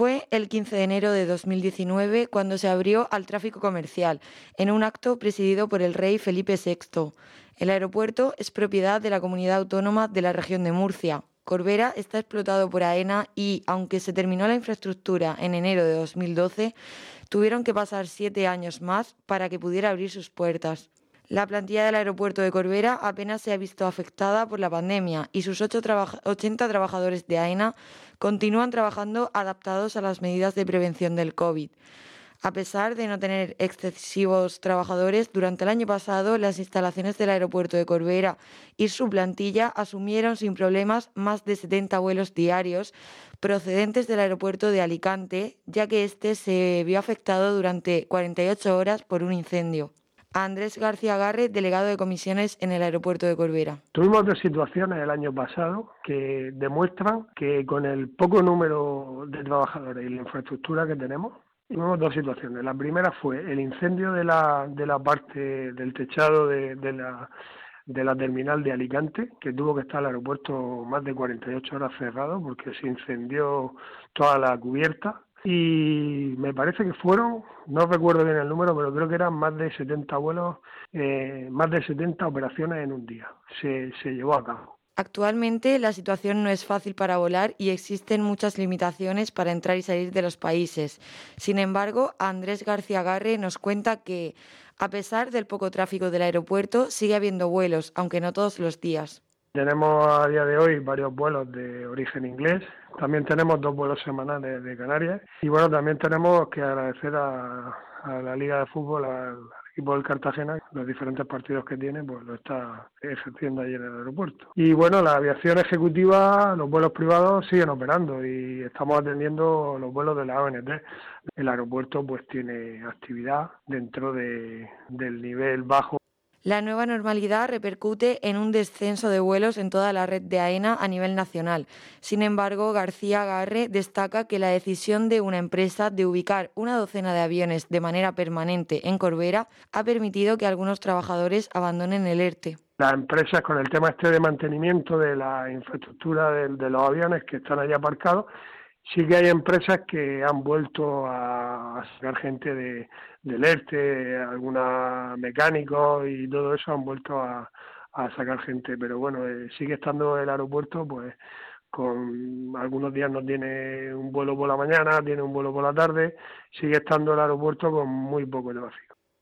Fue el 15 de enero de 2019 cuando se abrió al tráfico comercial, en un acto presidido por el rey Felipe VI. El aeropuerto es propiedad de la Comunidad Autónoma de la Región de Murcia. Corbera está explotado por AENA y, aunque se terminó la infraestructura en enero de 2012, tuvieron que pasar 7 años más para que pudiera abrir sus puertas. La plantilla del aeropuerto de Corbera apenas se ha visto afectada por la pandemia y sus 80 trabajadores de AENA continúan trabajando adaptados a las medidas de prevención del COVID. A pesar de no tener excesivos trabajadores, durante el año pasado las instalaciones del aeropuerto de Corbera y su plantilla asumieron sin problemas más de 70 vuelos diarios procedentes del aeropuerto de Alicante, ya que este se vio afectado durante 48 horas por un incendio. Andrés García Garre, delegado de comisiones en el aeropuerto de Corbera. Tuvimos dos situaciones el año pasado que demuestran que con el poco número de trabajadores y la infraestructura que tenemos, tuvimos dos situaciones. La primera fue el incendio de la parte del techado de la terminal de Alicante, que tuvo que estar el aeropuerto más de 48 horas cerrado porque se incendió toda la cubierta. Y me parece que fueron, no recuerdo bien el número, pero creo que eran más de 70 vuelos, más de 70 operaciones en un día. Se llevó a cabo. Actualmente la situación no es fácil para volar y existen muchas limitaciones para entrar y salir de los países. Sin embargo, Andrés García Garre nos cuenta que, a pesar del poco tráfico del aeropuerto, sigue habiendo vuelos, aunque no todos los días. Tenemos a día de hoy varios vuelos de origen inglés, también tenemos 2 vuelos semanales de Canarias y bueno, también tenemos que agradecer a la Liga de Fútbol, al equipo del Cartagena, los diferentes partidos que tiene, pues lo está ejerciendo allí en el aeropuerto. Y bueno, la aviación ejecutiva, los vuelos privados siguen operando y estamos atendiendo los vuelos de la ONT. El aeropuerto pues tiene actividad dentro del nivel bajo. La nueva normalidad repercute en un descenso de vuelos en toda la red de AENA a nivel nacional. Sin embargo, García Garre destaca que la decisión de una empresa de ubicar una docena de aviones de manera permanente en Corbera ha permitido que algunos trabajadores abandonen el ERTE. Las empresas, con el tema de mantenimiento de la infraestructura de los aviones que están allí aparcados, sí que hay empresas que han vuelto a sacar gente del ERTE, algunos mecánicos y todo eso han vuelto a sacar gente, pero bueno, sigue estando el aeropuerto, pues con algunos días no tiene un vuelo por la mañana, tiene un vuelo por la tarde, sigue estando el aeropuerto con muy poco tráfico.